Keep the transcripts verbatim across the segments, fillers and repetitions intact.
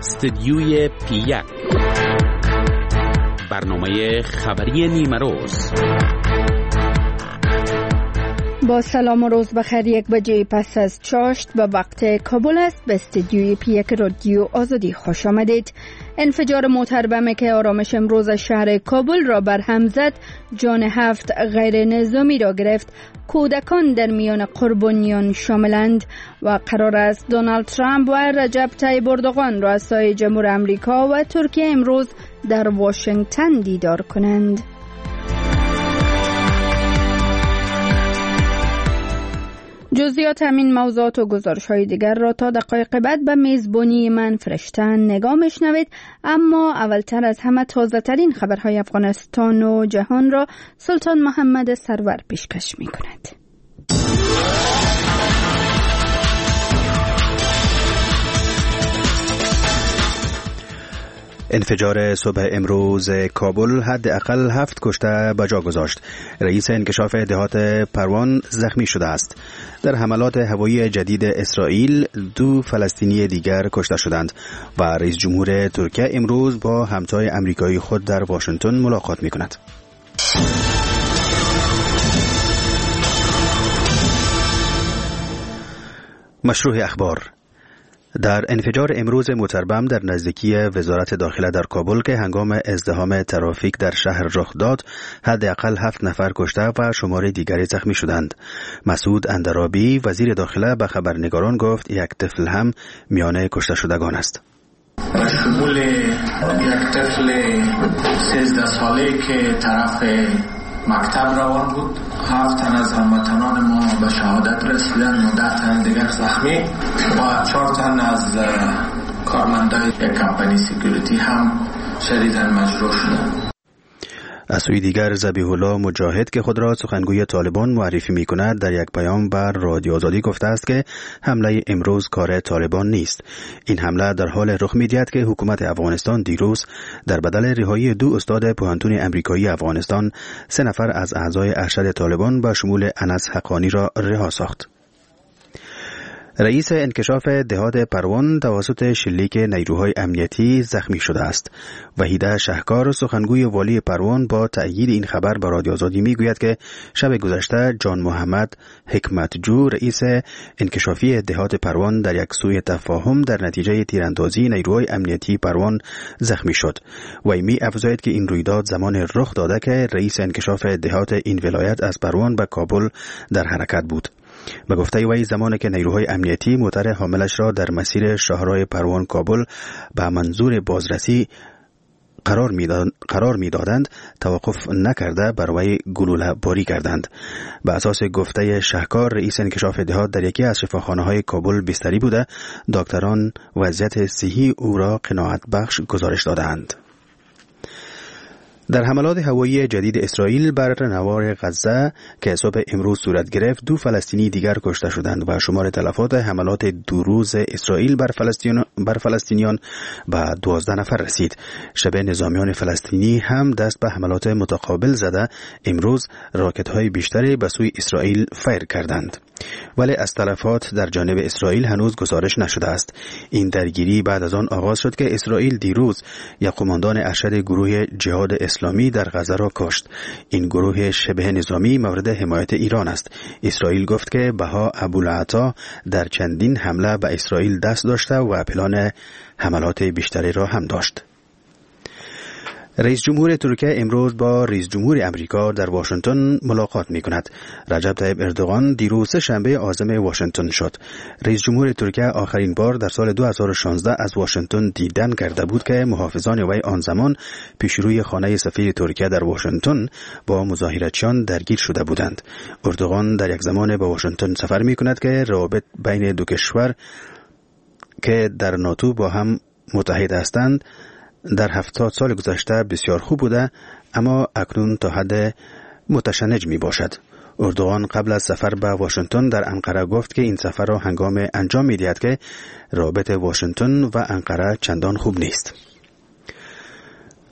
استدیوی پی یک، برنامه خبری نیمه روز. با سلام و روز بخیر. یک بجه پس از چاشت به وقت کابل است. به استدیوی پی یک رادیو آزادی خوش آمدید. انفجار موتر بم که آرامش امروز شهر کابل را برهم زد، جان هفت غیر نظامی را گرفت. کودکان در میان قربانیان شاملند و قرار است دونالد ترامپ و رجب طیب اردوغان رؤسای جمهور آمریکا و ترکیه امروز در واشنگتن دیدار کنند. جزئیات همین موضوعات و گزارش‌های دیگر را تا دقایق بعد به میزبانی من فرشتن نگاه میشنوید. اما اولتر از همه تازه ترین خبرهای افغانستان و جهان را سلطان محمد سرور پیشکش می کند. انفجار صبح امروز کابل حداقل هفت کشته به جا گذاشت. رئیس انکشاف دهات پروان زخمی شده است. در حملات هوایی جدید اسرائیل دو فلسطینی دیگر کشته شدند و رئیس جمهور ترکیه امروز با همتای آمریکایی خود در واشنگتن ملاقات می کند. مشروع اخبار. در انفجار امروز موتر بم در نزدیکی وزارت داخله در کابل که هنگام ازدحام ترافیک در شهر رخ داد، حداقل هفت نفر کشته و شمار دیگری زخمی شدند. مسعود اندرابی وزیر داخله به خبرنگاران گفت یک طفل هم میان کشته شدگان است. شمول یک طفل سیزده ساله که طرف مکتب روان بود، هفت تن از هموطنان ما به شهادت رسیدن و ده تن دیگر زخمی و چهار تن از کارمندان یک کمپانی سکیوریتی هم شدیداً مجروح شدند. از سوی دیگر ذبیح الله مجاهد که خود را سخنگوی طالبان معرفی می کند در یک پیام بر رادیو آزادی گفته است که حمله امروز کار طالبان نیست. این حمله در حال رخ می دهد که حکومت افغانستان دیروز در بدل رهایی دو استاد پوهنتون امریکایی افغانستان سه نفر از اعضای ارشد طالبان به شمول انس حقانی را رها ساخت. رئیس انکشاف دهات پروان توسط شلیک نیروهای امنیتی زخمی شده است. وحیده شهکار سخنگوی والی پروان با تأیید این خبر به رادیو آزادی میگوید که شب گذشته جان محمد حکمتجو رئیس انکشافی دهات پروان در یک سوء تفاهم در نتیجه تیراندازی نیروهای امنیتی پروان زخمی شد. وی می افزاید که این رویداد زمان رخ داده که رئیس انکشاف دهات این ولایت از پروان به کابل در حرکت بود. به گفته وی زمانی که نیروهای امنیتی موتر حاملش را در مسیر شاهراه پروان کابل به منظور بازرسی قرار میدادند قرار میدادند توقف نکرده بر وی گلوله باری کردند. به اساس گفته شهکار رئیس انکشاف دهات در یکی از شفاخانه‌های کابل بستری بوده. دکتران وضعیت صحی او را قناعت بخش گزارش دادند. در حملات هوایی جدید اسرائیل بر نوار غزه که صبح امروز صورت گرفت، دو فلسطینی دیگر کشته شدند و شمار تلفات حملات دو روز اسرائیل بر فلسطین بر فلسطینیان به دوازده نفر رسید. شب نظامیان فلسطینی هم دست به حملات متقابل زده امروز راکت‌های بیشتری به سوی اسرائیل فیر کردند. ولی از تلفات در جانب اسرائیل هنوز گزارش نشده است. این درگیری بعد از آن آغاز شد که اسرائیل دیروز یک قماندان ارشد گروه جهاد اسلامی در غزه را کشت. این گروه شبه نظامی مورد حمایت ایران است. اسرائیل گفت که بها ابوالعطا در چندین حمله به اسرائیل دست داشته و پلان حملات بیشتری را هم داشت. رئیس جمهور ترکیه امروز با رئیس جمهور امریکا در واشنگتن ملاقات می کند. رجب طیب اردوغان دیروز شنبه عازم واشنگتن شد. رئیس جمهور ترکیه آخرین بار در سال دو هزار و شانزده از واشنگتن دیدن کرده بود که محافظان وی آن زمان پیشروی خانه سفیر ترکیه در واشنگتن با مظاهراتچیان درگیر شده بودند. اردوغان در یک زمان به واشنگتن سفر می کند که روابط بین دو کشور که در ناتو با هم متحد هستند در هفتاد سال گذشته بسیار خوب بوده، اما اکنون تا حد متشنج می باشد. اردوغان قبل از سفر به واشنگتن در انقره گفت که این سفر را هنگام انجام می دهد که رابطه واشنگتن و انقره چندان خوب نیست.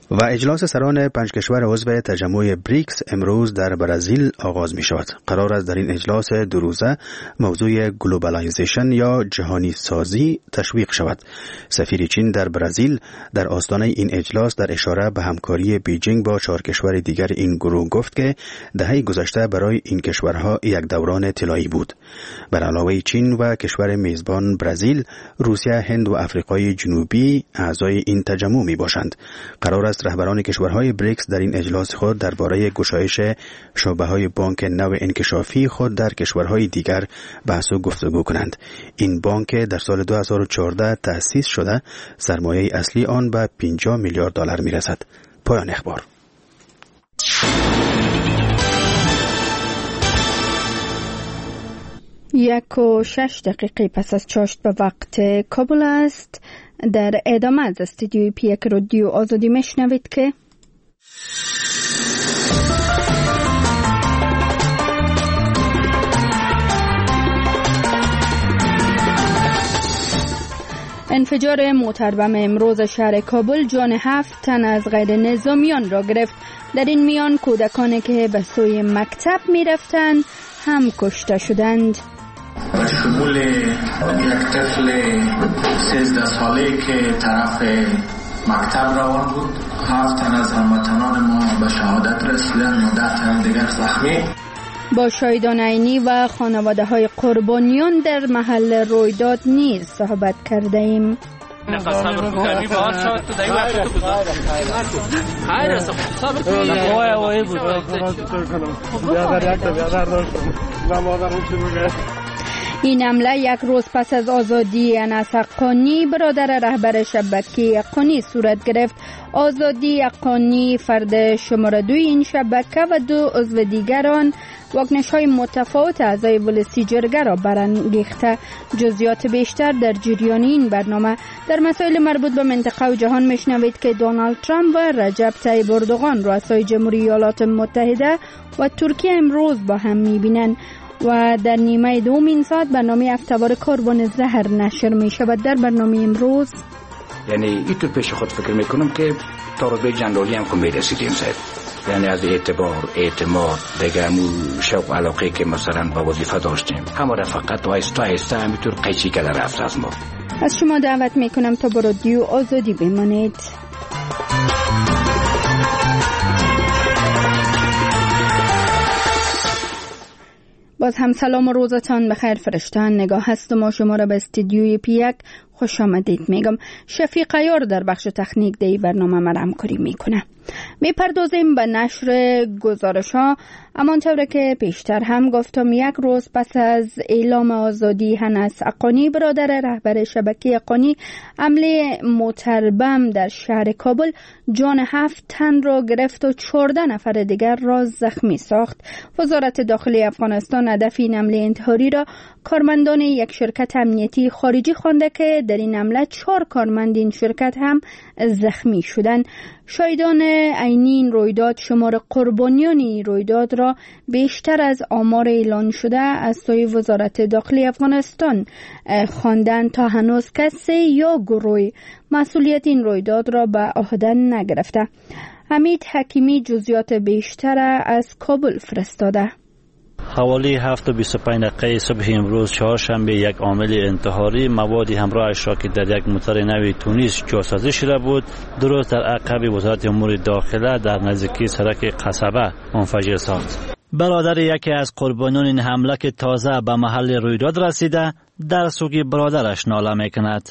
و اجلاس سران پنج کشور عضو تجمع بریکس امروز در برزیل آغاز می شود. قرار است در این اجلاس دو روزه موضوع گلوبالایزیشن یا جهانی سازی تشویق شود. سفیر چین در برزیل در آستانه این اجلاس در اشاره به همکاری بیجینگ با چهار کشور دیگر این گروه گفت که دهه گذشته برای این کشورها یک دوران طلایی بود. بر علاوه چین و کشور میزبان برزیل، روسیه، هند و آفریقای جنوبی اعضای این تجمع می باشند. قرار است رهبران کشورهای بریکس در این اجلاس خود درباره گشایش شعبه‌های بانک نو انکشافی خود در کشورهای دیگر بحث و گفتگو کنند. این بانک در سال دو هزار و چهارده تأسیس شده، سرمایه اصلی آن به پنجاه میلیارد دلار میرسد. پایان اخبار. یک و شش دقیقه پس از چاشت به وقت کابل است. در ادامه از استودیوی پی یک رادیو آزادی میشنوید که انفجار موتر بم امروز شهر کابل جان هفت تن از غیر نظامیان را گرفت. در این میان کودکانی که به سوی مکتب می رفتند هم کشته شدند. و شمول یک طفل سیزده ساله که طرف مکتب روان بود، هفت تن از هموطنان ما به شهادت رسیدند و ده تن دیگر زخمی. با شاهدان عینی و خانواده های قربانیان در محل رویداد نیز صحبت کرده ایم. این حمله یک روز پس از آزادی انس حقانی برادر رهبر شبکه حقانی صورت گرفت. آزادی حقانی فرد شماره دوی این شبکه و دو عضو دیگران واکنش‌های متفاوت اعضای ولسی جرگه را برانگیخته. جزئیات بیشتر در جریان این برنامه. در مسائل مربوط به منطقه و جهان میشنوید که دونالد ترامپ و رجب طیب اردوغان رؤسای جمهوری ایالات متحده و ترکیه امروز با هم میبینند و در نیمه دوم این ساعت برنامه هفته‌وار کاربن زهر نشر می شود. در برنامه امروز یعنی اینطور پیش خود فکر میکنم که تا رتبه جنرالی هم که میرسیدیم سید، یعنی از اعتبار اعتماد دیگه مو شوق و علاقه که مثلا با وظیفه داشتیم همه را فقط آیسته آیسته همینطور قیچی که در رفت از ما. از شما دعوت میکنم تا با رادیو آزادی بمانید. باز هم سلام و روزتان بخیر فرشتهان. نگاه هستم و شما را به استودیوی پی یک خوش آمدید میگم. شفیق عیار در بخش تکنیک دی برنامه ما همکاری میکنه. میپردازیم به نشر گزارش ها. همانطور که پیشتر هم گفتم یک روز پس از اعلام آزادی انس حقانی برادر رهبر شبکه حقانی حمله موتر بم در شهر کابل جان هفت تن را گرفت و چهارده نفر دیگر را زخمی ساخت. وزارت داخلی افغانستان هدف این حمله انتحاری را کارمندان یک شرکت امنیتی خارجی خوانده که در این حمله چهار کارمند این شرکت هم زخمی شدند. شاهدان عینی این رویداد شمار قربانیان این رویداد را بیشتر از آمار اعلان شده از سوی وزارت داخلی افغانستان خواندند تا هنوز کسی یا گروه مسئولیت این رویداد را به عهده نگرفته. حمید حکیمی جزئیات بیشتر از کابل فرستاده. حوالی هفت و بیست و پنج دقیقه صبح امروز چهارشنبه یک عامل انتحاری موادی همراهش را که در یک موتر نوی تونیس جاسازی شده بود درست در عقب وزارت امور داخله در نزدیکی سرک قصبه منفجر ساخت. برادر یکی از قربانیان این حمله که تازه به محل رویداد رسیده در سوی برادرش ناله میکند.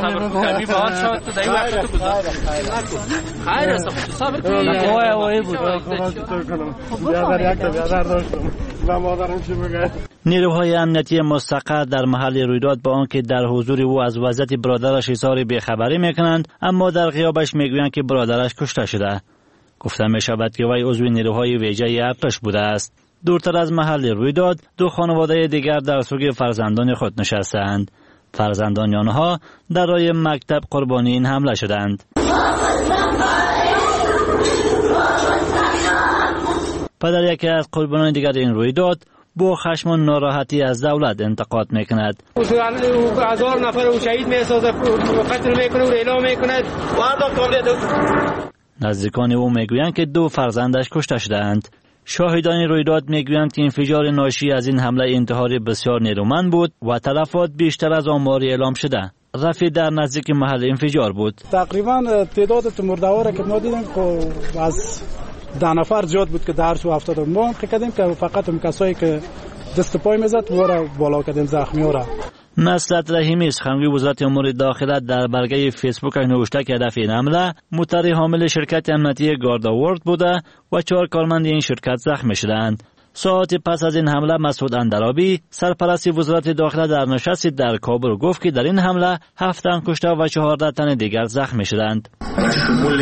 نیروهای امنیتی مستقر در محل رویداد با آنکه در حضور او از وضعیت برادرش اظهار بیخبری میکنند، اما در غیابش میگویند که برادرش کشته شده. گفته می شود که وی عضو نیروهای ویژه ارتش بوده است. دورتر از محل رویداد دو خانواده دیگر در سوی فرزندان خود نشستند. فرزندان آنها در راه مکتب قربانی این حمله شدند. پدر یکی از قربانیان دیگر این رویداد با خشم و ناراحتی از دولت انتقاد میکند. هزار نفر رو شهید میسازه، قتل میکنه و اعلام میکنه. نزدیکان او میگویند که دو فرزندش کشته شدند. شاهدان رویداد میگویند که انفجار ناشی از این حمله انتحاری بسیار نیرومند بود و تلفات بیشتر از آمار اعلام شده. رفیع در نزدیک محل انفجار بود. تقریبا تعداد مرده‌ها را که ما دیدیم که از ده نفر زیاد بود که درس و افتاد. ما فکر کردیم که فقط اون کسایی که دست پای میزد و را بالا کردیم زخمی ها را. نصرت رحیمی سخنگوی وزارت امور داخله در برگه فیسبوک نوشته که هدف این حمله موتر حامل شرکت امنیتی گارداورد بوده و چهار کارمند این شرکت زخمی شدند. ساعت پس از این حمله مسعود اندرابی سرپرست وزارت داخله در نشستی در کابل گفت که در این حمله هفت تن کشته و چهارده تن دیگر زخمی شدند. شمول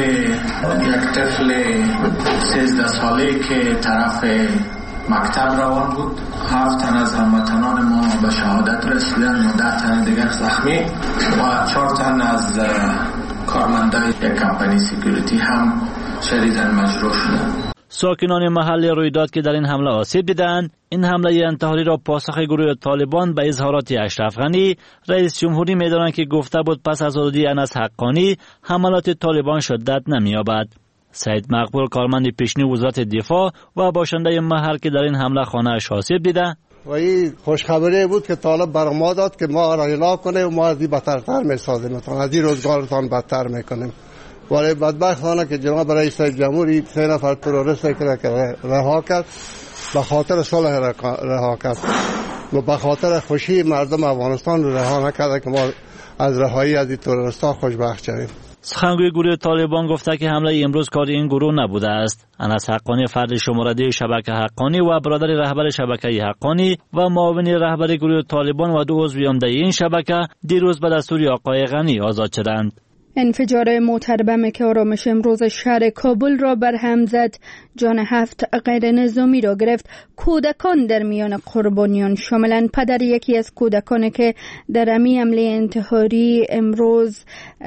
یک طفل سیزده ساله که طرف مکتب روان بود، هفت تن از هموطنان ما به شهادت رسیدن و ده تن دیگر زخمی و چهار تن از کارمندان یک کمپانی سکیوریتی هم شدیداً مجروح شدند. ساکنان محل رویداد که در این حمله آسیب دیدند، این حمله انتحاری را پاسخ گروه طالبان به اظهارات اشرف غنی رئیس جمهوری می‌دانند که گفته بود پس از آزادی انس حقانی حملات طالبان شدت نمی‌یابد. سید مقبول کارمند پیشنی وزارت دفاع و باشنده محل که در این حمله خانه‌اش آسیب دیده و این خوشخبری بود که طالب بر ما داد که ما را اعلام کنه و ما از این بدتر می‌سازیم، از این روزگارتان بدتر می‌کنیم. ولی بدبختانه که جناب رئیس جمهوری سه نفر تروریست که رها کرد به خاطر صلح رها کرد و به خاطر خوشی مردم افغانستان رها نکرده که ما از رهایی از این تروریست‌ها خوشبخت شویم. سخنگوی گروه طالبان گفته که حمله امروز کار این گروه نبوده است. انس حقانی فرد شماره ده شبکه حقانی و برادر رهبر شبکه حقانی و معاون رهبر گروه طالبان و دو عضو عمده این شبکه دیروز به دستور آقای غنی آزاد شدند. انفجار موتر بم که آرامش امروز شهر کابل را برهم زد، جان هفت غیر نظامی را گرفت. کودکان در میان قربانیان شاملند. پدر یکی از کودکان که در امی حمله انتحاری امروز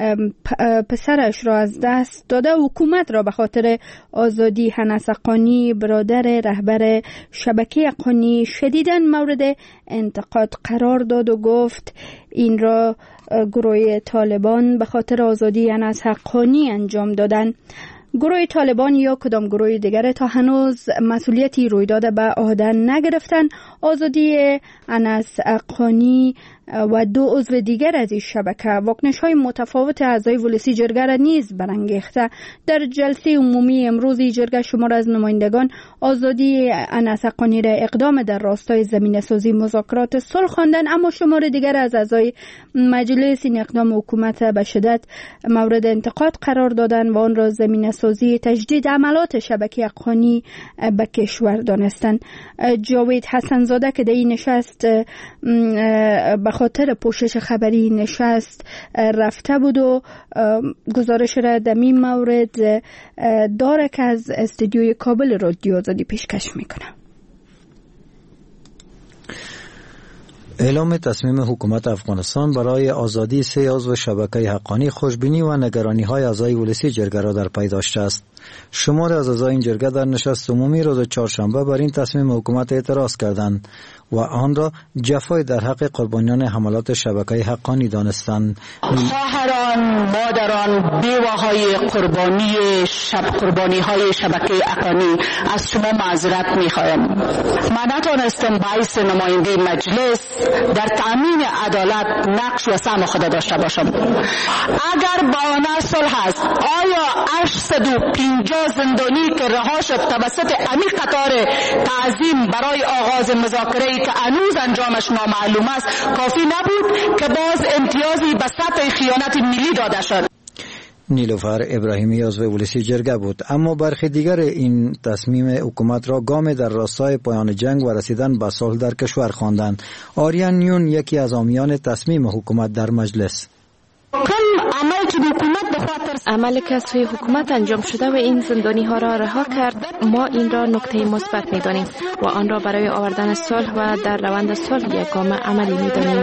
پسرش را از دست داده، حکومت را به خاطر آزادی انس حقانی برادر رهبر شبکه حقانی شدیداً مورد انتقاد قرار داد و گفت این را گروه طالبان به خاطر آزادی انس حقانی انجام دادن. گروه طالبان یا کدام گروه دیگر تا هنوز مسئولیتی رویداد به عهده نگرفتن. آزادی انس حقانی و دو عضو دیگر از این شبکه واکنش‌های متفاوت اعضای ولسی جرگه را نیز برانگیخته. در جلسه عمومی امروز جرگه شمار از نمایندگان آزادی انس حقانی را اقدام در راستای زمینه‌سازی مذاکرات صلح خواندند، اما شمار دیگر از اعضای مجلس این اقدام حکومت به شدت مورد انتقاد قرار دادند و آن را زمینه‌سازی تجدید عملات شبکه حقانی به کشور دانستند. جاوید حسن‌زاده که در این نشست به خاطر پوشش خبری نشست رفته بود و گزارش را در این مورد داره که از استودیوی کابل رادیو آزادی پیشکش میکنه. اعلام تصمیم حکومت افغانستان برای آزادی سه عضو شبکه حقانی خوشبینی و نگرانی های اعضای ولسی جرگه را در پی داشته است. شمار از اعضای این جرگه در نشست عمومی روز چهارشنبه بر این تصمیم حکومت اعتراض کردند و آن را جفای در حق قربانیان حملات شبکه حقانی دانستند. خواهران، مادران، بیواهای قربانی شب قربانی های شبکه حقانی، از شما معذرت میخوایم. من نتوانستم باعث نماینده مجلس در تامین عدالت نقش و سهم خود داشته باشم. اگر بهانه صلح است، آیا هشتصد و پنجاه زندانی که رها شد توسط امی قطار تعظیم برای آغاز مذاکره که هنوز انجامش نامعلوم است کافی نبود که باز امتیازی به سطح خیانت ملی داده شد؟ نیلوفر ابراهیمی عضو ولسی جرگه بود، اما برخی دیگر این تصمیم حکومت را گام در راستای پایان جنگ و رسیدن به صلح در کشور خواندند. آریان نیون یکی از حامیان تصمیم حکومت در مجلس: عملی که از سوی حکومت انجام شده و این زندانی ها را رها کرد، ما این را نکته مثبت می دانیم و آن را برای آوردن صلح و در روند صلح یک گام عملی می دانیم.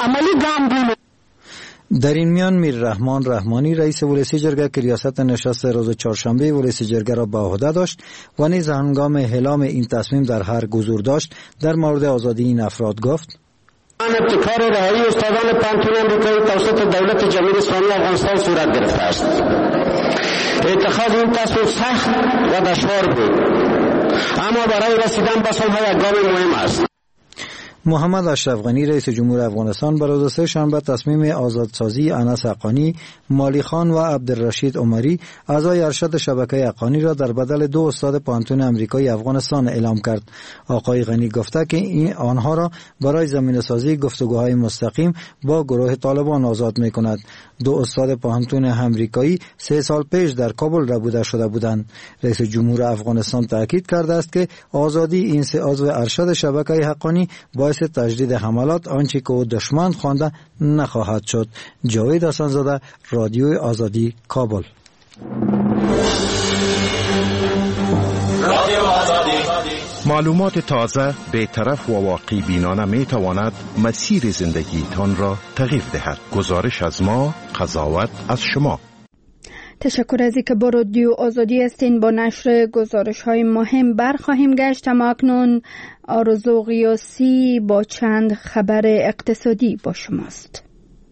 در این میان میر رحمان رحمانی رئیس ولسی جرگه که ریاست نشست روز چهارشنبه ولسی جرگه را به عهده داشت و نیز هنگام اعلام این تصمیم در هر حضور داشت، در مورد آزادی این افراد گفت: ابتکار رهایی استادان پانتون امریکایی توسط دولت جمهوری اسلامی افغانستان صورت گرفته است. اتخاذ این تصمیم سخت و دشوار بود، اما برای رسیدن به صلح یک گام مهم است. محمد اشرف غنی رئیس جمهور افغانستان بر روز سه شنبه تصمیم آزادسازی انس حقانی، مالی خان و عبدالرشید عمری اعضای ارشد شبکه حقانی را در بدل دو استاد پانتون امریکایی افغانستان اعلام کرد. آقای غنی گفته که این آنها را برای زمینه‌سازی گفتگوهای مستقیم با گروه طالبان آزاد می‌کند. دو استاد پانتون امریکایی سه سال پیش در کابل ربوده شده بودند. رئیس جمهور افغانستان تاکید کرده است که آزادی این سه عضو ارشد شبکه حقانی باعث تجدید حملات آنچه که او دشمن خوانده نخواهد شد. جاوید حسن‌زاده، رادیوی آزادی، کابل. معلومات تازه، بی‌طرف و واقع بینانه می تواند مسیر زندگی تان را تغییر دهد. گزارش از ما، قضاوت از شما. تشکر از اینکه با رادیو آزادی هستین. با نشر گزارش های مهم برخواهیم گشت، اما اکنون آرزو قیاسی با چند خبر اقتصادی با شماست.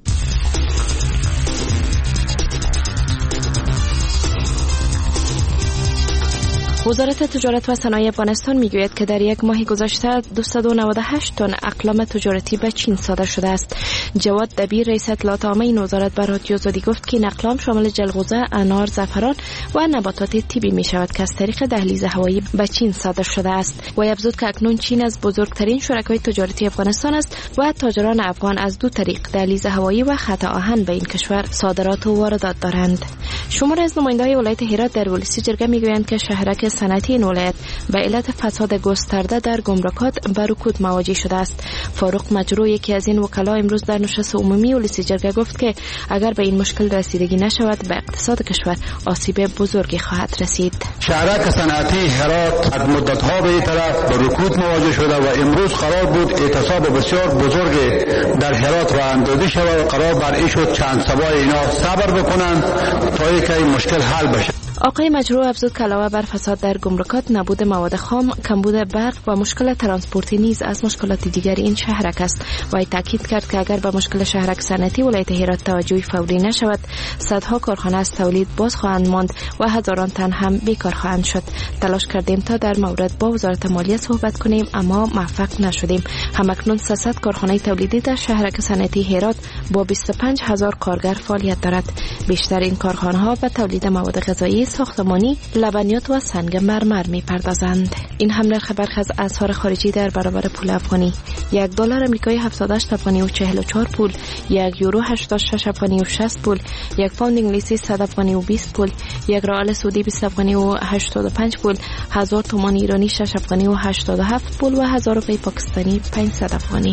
وزارت تجارت و صنایع افغانستان میگوید که در یک ماه گذشته دویست و نود و هشت تن اقلام تجارتی به چین صادر شده است. جواد دبیر رئیس اطلاعات عامه این وزارت به رادیو آزادی گفت که این اقلام شامل جلغوزه، انار، زعفران و نباتات طبی می شود که از طریق دهلیز هوایی به چین صادر شده است. و افزود که اکنون چین از بزرگترین شرکای تجارتی افغانستان است و تاجران افغان از دو طریق دهلیز هوایی و خط آهن به این کشور صادرات و واردات دارند. شمار از نماینده‌های ولایت هرات در ولسی جرگه میگویند که شهرک صنعتی این ولایت به علت فساد گسترده در گمرکات به رکود مواجه شده است. فاروق مجرو، یکی از این وکلا، امروز در نشست عمومی ولسی جرگه گفت که اگر به این مشکل رسیدگی نشود به اقتصاد کشور آسیب بزرگی خواهد رسید. شهرک صنعتی هرات از مدت‌ها به این طرف به رکود مواجه شده و امروز قرار بود اعتصاب بسیار بزرگ در هرات راه اندازی شود. قرار بر این شد چند سبای اینا صبر بکنند تا اینکه این مشکل حل بشه. آقای مجروح افزود که علاوه بر فساد در گمرکات، نبود مواد خام، کمبود برق و مشکل ترانسپورتی نیز از مشکلات دیگر این شهرک است و تاکید کرد که اگر به مشکل شهرک صنعتی ولایت هرات توجه فوری نشود، صدها کارخانه از تولید باز خواهند ماند و هزاران تن هم بیکار خواهند شد. تلاش کردیم تا در مورد با وزارت مالیه صحبت کنیم اما موفق نشدیم. همکنون سیصد کارخانه تولیدی در شهرک صنعتی هرات با بیست و پنج هزار کارگر فعالیت دارد. بیشتر این کارخانه ها به تولید مواد غذایی، ساختمانی، لبنیات و سنگ مرمر می‌پردازند. این هم نرخ برخی از اسعار خارجی در برابر پول افغانی: یک دلار آمریکایی هفتاد و هشت افغانی و چهل و چهار پول، یک یورو هشتاد و شش افغانی و شصت پول، یک پوند انگلیسی صد افغانی و بیست پول، یک ریال سعودی بیست افغانی و هشتاد و پنج پول، هزار تومان ایرانی شش افغانی و هشتاد و هفت پول و هزار روپیه پاکستانی پانصد افغانی.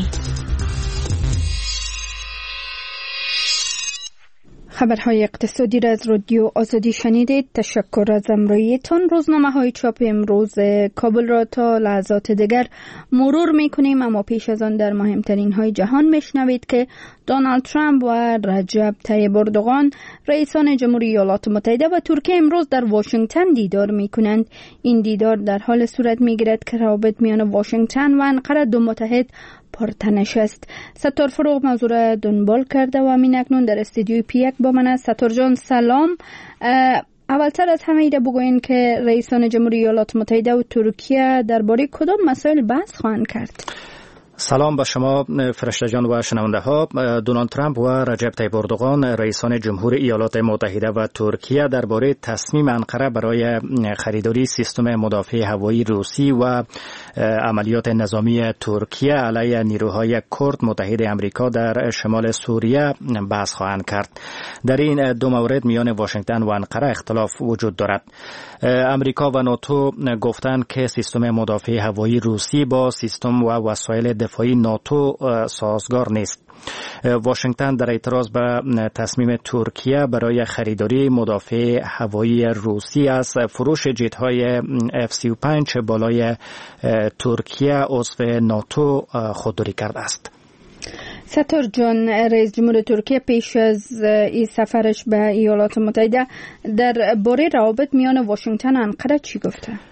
خبرهای اقتصادی را از رادیو آزادی شنیدید. تشکر از همراهیتان. روزنامه های چاپ امروز کابل را تا لحظات دیگر مرور می کنیم، اما پیش از آن در مهمترین های جهان می شنوید که دونالد ترامپ و رجب طیب اردوغان رئیسان جمهوری ایالات متحده و ترکیه امروز در واشنگتن دیدار می کنند. این دیدار در حال صورت می گیرد که روابط میان واشنگتن و انقره دو متحد پرتنش است. ستار فروغ موضوع را دنبال کرده و همین اکنون در استودیوی پی یک با من است. ستار جان سلام. اولتر از همه ایده بگوین که رئیسان جمهوری ایالات متحده و ترکیه درباره کدام مسائل بحث خواهند کرد؟ سلام به شما فرشته جان و شنونده ها. دونالد ترامپ و رجب طیب اردوغان رئیسان جمهوری ایالات متحده و ترکیه درباره تصمیم انقره برای خریداری سیستم مدافع هوایی روسی و عملیات نظامی ترکیه علیه نیروهای کرد متحد امریکا در شمال سوریه بحث خواهند کرد. در این دو مورد میان واشنگتن و انقره اختلاف وجود دارد. امریکا و ناتو گفتند که سیستم مدافع هوایی روسی با سیستم و وسایل دفاعی ناتو سازگار نیست. واشنگتن در اعتراض به تصمیم ترکیه برای خریداری مدافع هوایی روسی از فروش جت‌های اف سی و پنج بالای ترکیه عضو ناتو خودداری کرده است. ستار جان، رئیس جمهور ترکیه پیش از این سفرش به ایالات متحده در باره روابط میان واشنگتن و انقره چی گفته؟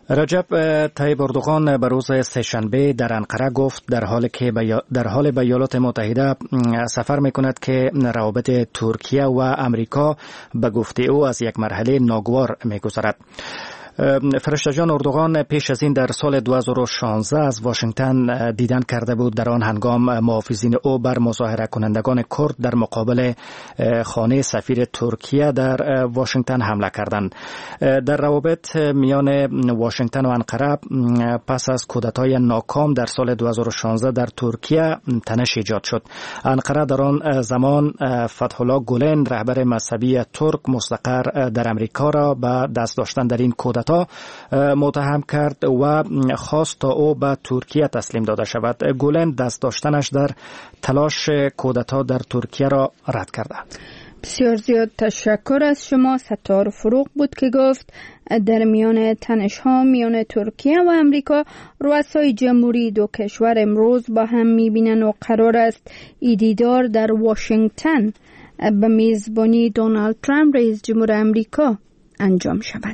رجب طیب اردوغان به روز سه‌شنبه در انقره گفت در حالی که در حال به ایالات متحده سفر میکند که روابط ترکیه و امریکا به گفته او از یک مرحله ناگوار میگذرد. فرشته جان اردوغان پیش از این در سال دو هزار و شانزده از واشنگتن دیدن کرده بود. در آن هنگام محافظین او بر مظاهره کنندگان کرد در مقابل خانه سفیر ترکیه در واشنگتن حمله کردند. در روابط میان واشنگتن و انقره پس از کودتای ناکام در سال دو هزار و شانزده در ترکیه تنش ایجاد شد. انقره در آن زمان فتح الله گولن رهبر مذهبی ترک مستقر در امریکا را به دست داشتن در این کودتا متهم کرد و خواست تا او به ترکیه تسلیم داده شود. گولن دست داشتنش در تلاش کودتا در ترکیه را رد کرده. بسیار زیاد تشکر از شما. ستار فروغ بود که گفت در میان تنش ها میان ترکیه و امریکا رؤسای جمهوری دو کشور امروز با هم میبینن و قرار است دیدار در واشنگتن به میزبانی دونالد ترامپ رئیس جمهور امریکا انجام شود.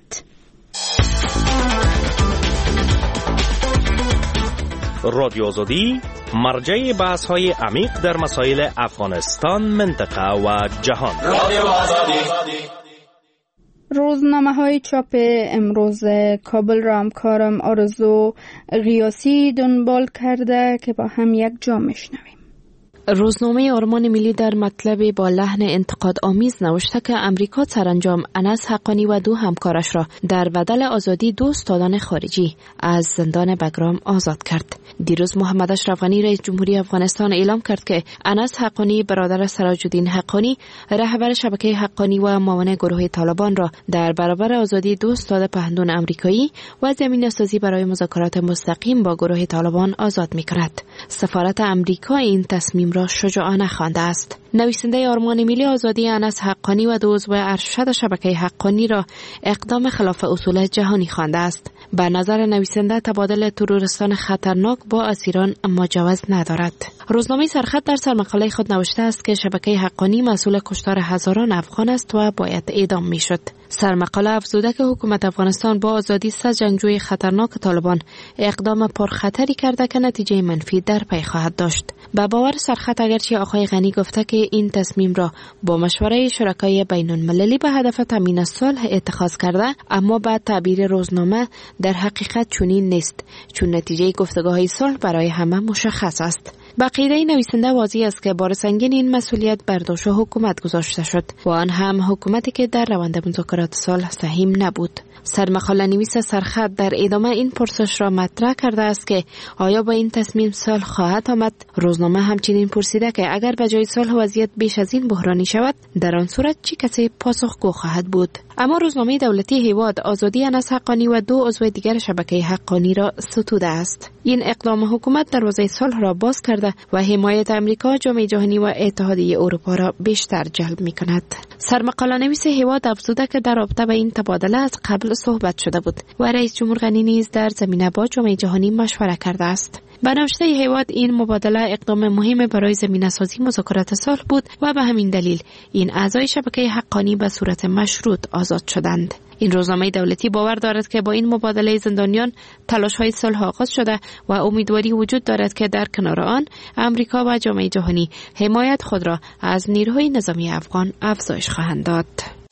رادیو آزادی مرجع بحث های عمیق در مسائل افغانستان، منطقه و جهان. رادیو آزادی. روزنامه های چاپ امروز کابل را همکارم آرزو غیاسی دنبال کرده که با هم یک جا میشنویم. روزنامه آرمان ملی در مطلب با لحن انتقاد آمیز نوشته که امریکا سرانجام انس حقانی و دو همکارش را در بدل آزادی دو استادان خارجی از زندان بگرام آزاد کرد. دیروز محمد اشرف غنی رئیس جمهوری افغانستان اعلام کرد که انس حقانی برادر سراج الدین حقانی رهبر شبکه حقانی و معاون گروه طالبان را در برابر آزادی دو استاد پهندون آمریکایی و زمینه‌سازی برای مذاکرات مستقیم با گروه طالبان آزاد می‌کند. سفارت آمریکا این تصمیم را شجاعانه خوانده است. نویسنده آرمان ملی آزادی انس حقانی و دو عضو ارشد شبکه حقانی را اقدام خلاف اصول جهانی خوانده است. به نظر نویسنده تبادل تروریستان خطرناک با اسیران مجوز ندارد. روزنامه سرخط در سرمقاله خود نوشته است که شبکه حقانی مسئول کشتار هزاران افغان است و باید اعدام میشد. سرمقاله افزوده که حکومت افغانستان با آزادی سه جنگجوی خطرناک طالبان اقدام پرخطری کرده که نتیجه منفی در پی خواهد داشت. به باور سرخط اگرچه آقای غنی گفته که این تصمیم را با مشوره شرکای بین المللی به هدف تامین صلح اتخاذ کرده، اما بعد تعبیر روزنامه در حقیقت چنین نیست، چون نتیجه گفتگوهای صلح برای همه مشخص است. بقیده نویسنده واضح است که بار سنگین این مسئولیت بر دوش حکومت گذاشته شد و آن هم حکومتی که در روند مذاکرات صلح سهیم نبود. سرمقاله نویس سرخط در ادامه این پرسش را مطرح کرده است که آیا با این تصمیم صلح خواهد آمد؟ روزنامه همچنین پرسیده که اگر به جای صلح وضعیت بیش از این بحرانی شود، در آن صورت چه کسی پاسخگو خواهد بود؟ اما روزنامه دولتی هیواد آزادی انس حقانی و دو عضو دیگر شبکه حقانی را ستوده است. این اقدام حکومت دروازه صلح را باز کرده و حمایت امریکا، جامعه جهانی و اتحادیه اروپا را بیشتر جلب می‌کند. سرمقاله نویس هیواد افزوده که در رابطه با این تبادله از قبل صحبت شده بود و رئیس جمهور غنی نیز در زمینه با جامعه جهانی مشوره کرده است. به نوشته هیواد این مبادله اقدام مهم برای زمینه‌سازی مذاکرات صلح بود و به همین دلیل این اعضای شبکه حقانی به صورت مشروط آزاد شدند. این روزنامه دولتی باور دارد که با این مبادله زندانیان تلاش‌های صلح آغاز شده و امیدواری وجود دارد که در کنار آن امریکا و جامعه جهانی حمایت خود را از نیروهای نظامی افغان افزایش خواهند داد.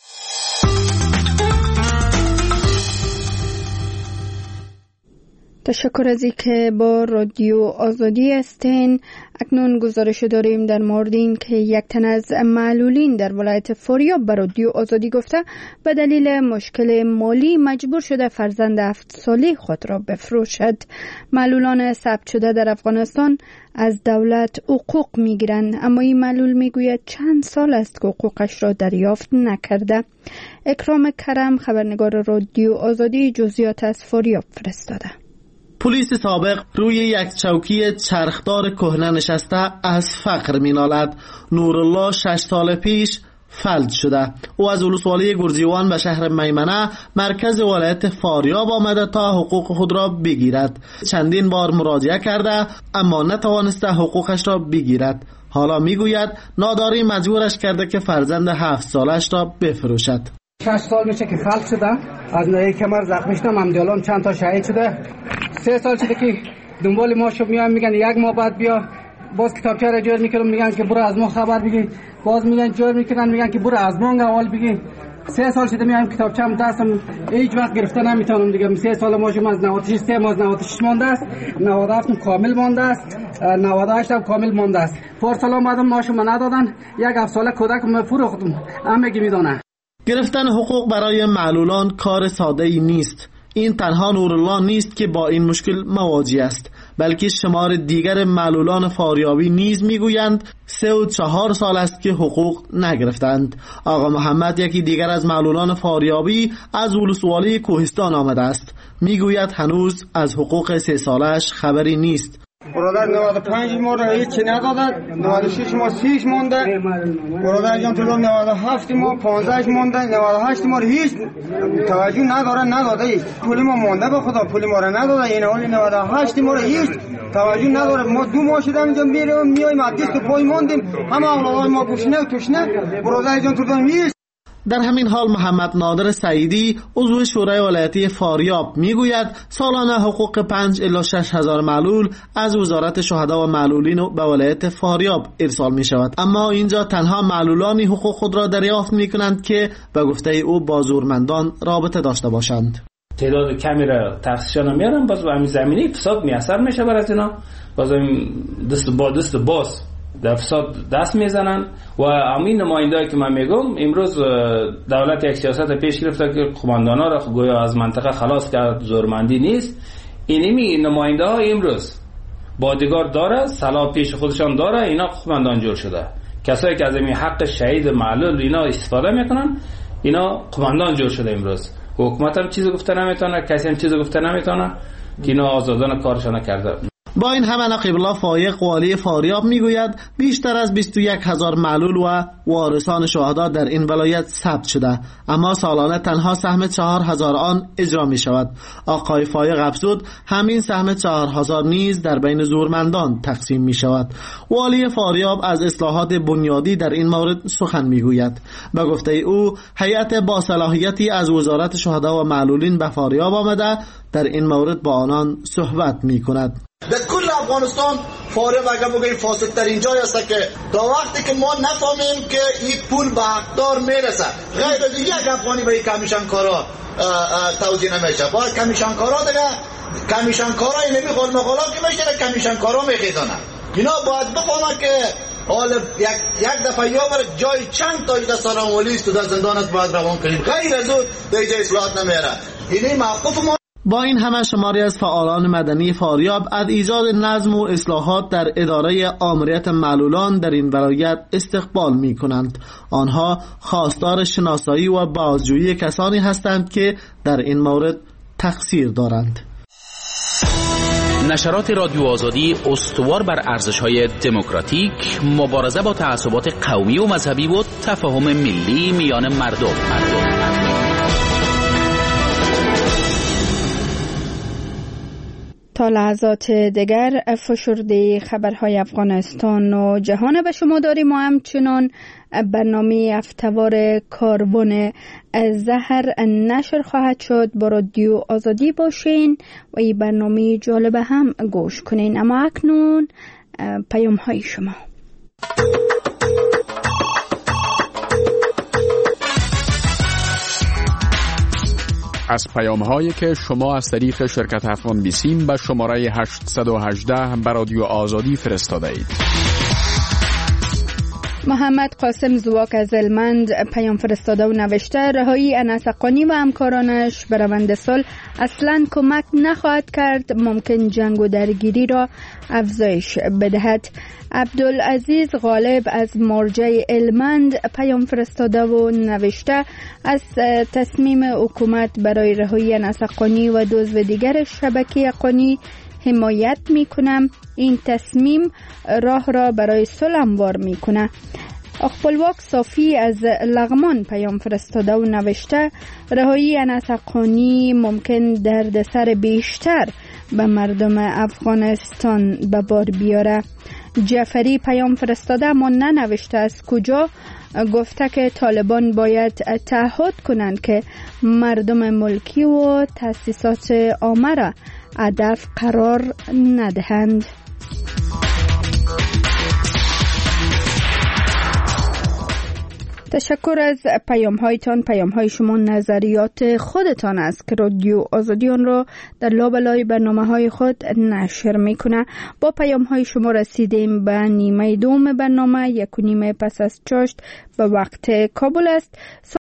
تشکر از اینکه با رادیو آزادی هستین. اکنون گزارش داریم در مورد این که یک تن از معلولین در ولایت فاریاب به رادیو آزادی گفته به دلیل مشکل مالی مجبور شده فرزند هفت ساله خود را بفروشد. معلولان ثبت شده در افغانستان از دولت حقوق میگیرند، اما این معلول میگوید چند سال است که حقوقش را دریافت نکرده. اکرام کرم خبرنگار رادیو آزادی جزئیات از فاریاب فرستاده. پلیس سابق روی یک چوکی چرخدار کهنه نشسته از فقر مینالد. نورالله شش سال پیش فلج شده. او از ولسوالی گرجیوان به شهر میمنه مرکز ولایت فاریاب آمده تا حقوق خود را بگیرد. چندین بار مراجعه کرده اما نتوانسته حقوقش را بگیرد. حالا میگوید ناداری مجبورش کرده که فرزند هفت سالش را بفروشد. شش سال میشه که فلج شده، از نهی کمر زخمی شدم، همدیالان چند تا شهید شده. سه سال شده که دنبال ما شو میان، میگن یک ماه بعد بیا، باز کتابچه را جور میکنم، میگن که برو از ما خبر بگی، باز میگن جور میکنن، میگن که برو از ما اول بگی. سه سال شده میام کتابچه هم دستم هیچ وقت گرفته نمیتونم دیگه. سه سال ما شما از نود و شش سه ماه نود و شش مونده است، نود و هفت کامل مونده است، نود و هشت هم کامل مونده است. پارسال اومدم ما شما ندادن، یک هفت ساله کودک ما فروختم، همگی میدونه. گرفتن حقوق برای معلولان کار ساده ای نیست. این تنها نورالله نیست که با این مشکل مواجه است، بلکه شمار دیگر معلولان فاریابی نیز میگویند سه و چهار سال است که حقوق نگرفتند. آقا محمد یکی دیگر از معلولان فاریابی از ولسوالی کوهستان آمده است. میگوید هنوز از حقوق سه سالش خبری نیست. برادر نود و پنج ماه را هیچی ندادن، نود و شش ماه سیش مونده، برادر جان تو نود و هفت ماه پانزده مونده، نود و هشت ماه هیچ توجه نداره، نداده هیچ. پول ما مونده به خدا، پول ما را نداده. این حالی نود و هشت ماه هیچ توجه نداره. ما دو ماه شده اینجا میریم میایم عدیس تو پای موندیم، همه اولاد ما گوشنه و توشنه. برادر جان تو هیچ. در همین حال محمد نادر سعیدی عضو شورای ولایتی فاریاب میگوید سالانه حقوق پنج الی شش هزار معلول از وزارت شهدا و معلولین به ولایت فاریاب ارسال می شود، اما اینجا تنها معلولانی حقوق خود را دریافت می کنند که به گفته او با زورمندان رابطه داشته باشند. تعداد کمی را تخصیصشان میارن، باز به همین زمینه فساد میاثر میشه بر از اینا، باز دست با دست باز در فساد دست میزنن. و همین نماینده‌ای که من میگم امروز دولت یک سیاست پیش گرفته که قماندانا را گویا از منطقه خلاص کرد، زورمندی نیست. اینمی نماینده ها امروز بادیگارد داره، سلاح پیش خودشان داره، اینا قماندان جور شده. کسایی که از این حق شهید معلول اینا استفاده میکنن، اینا قماندان جور شده. امروز حکومت هم چیزی گفته نمیتونه، کسی هم چیزی گفته نمیتونه که اینا آزادانه کارشان کرده. با این همه نقیب الله فایق والی فاریاب میگوید بیشتر از بیست و یک هزار معلول و وارثان شهدا در این ولایت ثبت شده، اما سالانه تنها سهم چهار هزار آن اجرا می شود. آقای فایق افزود همین سهم چهار هزار نیز در بین زورمندان تقسیم می شود. والی فاریاب از اصلاحات بنیادی در این مورد سخن می گوید. به گفته او هیئت با صلاحیتی از وزارت شهدا و معلولین به فاریاب آمده در این مورد با آنان صحبت می کند. در کل افغانستان فاریاب اگر بگیم فاسد ترین جای است که تا وقتی که ما نفهمیم که این پول به حقدار میرسه، غیر از یک افغانی به این کمیشن کارا توزیع نمیشه. باید کمیشن کارا دیگه کمیشن کارا این نمی قول مقالا که میشه کمیشن کارا میخیزانه. اینا باید بفهمن که حال یک یک دفعه یا بر جای چند تا ایده سلام ولی است در زندان است باید روان کنیم، غیر از اون دیگه اصلاحات نمیره. اینی موقف ما. با این همه شماری از فعالان مدنی فاریاب از ایجاد نظم و اصلاحات در اداره آمریت معلولان در این ولایت استقبال می کنند. آنها خواستار شناسایی و بازجویی کسانی هستند که در این مورد تقصیر دارند. نشرات رادیو آزادی استوار بر ارزش‌های دموکراتیک، مبارزه با تعصبات قومی و مذهبی و تفاهم ملی میان مردم. مردم. تا لحظات دیگر فشرده خبرهای افغانستان و جهان به شما داریم و همچنان برنامه هفته‌وار کاروان زهر نشر خواهد شد. با رادیو آزادی باشین و این برنامه جالب هم گوش کنین. اما اکنون پیام های شما. از پیام هایی که شما از طریق شرکت افغان بیسیم به شماره هشتصد و هجده به رادیو آزادی فرستاده اید. محمد قاسم زواک از هلمند پیام فرستاده و نوشته رهایی انس حقانی و همکارانش به روند صلح اصلا کمک نخواهد کرد، ممکن جنگ و درگیری را افزایش بدهد. عبدالعزیز غالب از مرجع هلمند پیام فرستاده و نوشته از تصمیم حکومت برای رهایی انس حقانی و دو عضو دیگر شبکه حقانی حمایت می کنم. این تصمیم راه را برای صلح هموار می کنه. اخبالواک صافی از لغمان پیام فرستاده و نوشته رهایی انس حقانی ممکن دردسر بیشتر به مردم افغانستان به بار بیاره. جعفری پیام فرستاده اما ننوشته از کجا. گفته که طالبان باید تعهد کنند که مردم ملکی و تأسیسات عامه را هدف قرار ندهند. تشکر از پیام هایتان. پیام های شما نظریات خودتان است که رادیو آزادی آن را در لابلای برنامه های خود نشر میکنه. با پیام های شما رسیدیم به نیمه دوم برنامه. یک و نیمه پس از چاشت به وقت کابل است.